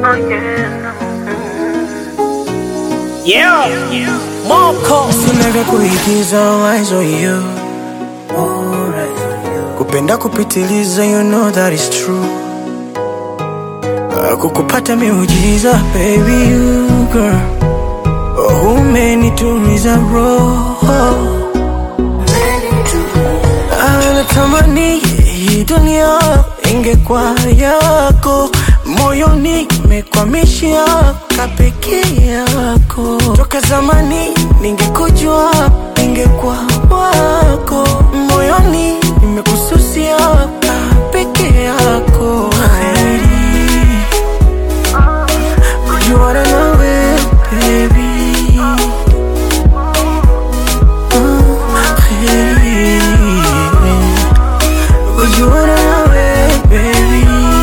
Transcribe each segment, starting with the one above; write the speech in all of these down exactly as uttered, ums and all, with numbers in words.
Yeah, Moko. Sina vya kuigiza, eyes on you. Kupenda kupitiliza, you know that is true. Kukupata miujiza, baby you girl. Oh, umenituliza roho. Natamani hii dunia ingekuwa yako, moyoni nimekwamishia peke yako. Toka zamani ningekujua, ningekuwa wako, moyoni nimekususia peke yako. You wanna know it, baby. You wanna know it, baby,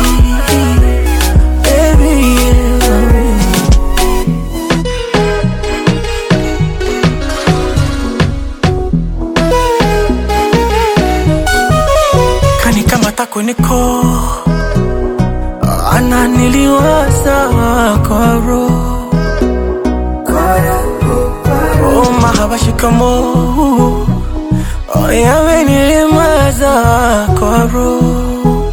baby, yeah. Kani kama tako niko ana niliwaza kwa roho. Oh, mahaba shikamo. Oh, yawe nilimaza kwa roho,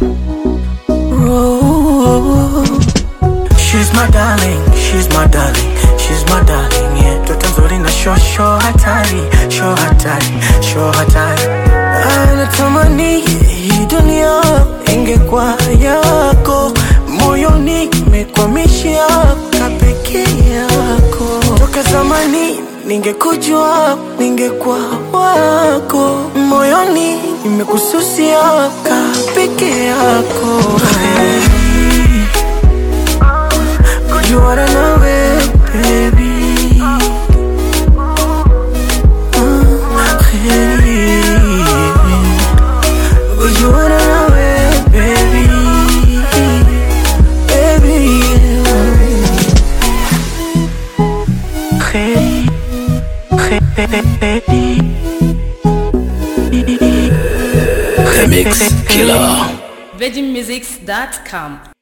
roho. She's my darling, she's my darling, she's my darling, yeah. Toto nzuri na show, show hatari, show hatari, show hatari. Natamani hii dunia ingekuwa yako, moyoni nimekwamishia peke yako. Toka zamani ningekujua, ningekuwa wako, moyoni nimekususia peke yako. You wanna know it, baby. You wanna know it, baby, baby, Remix Killer. Virgin Musics dot com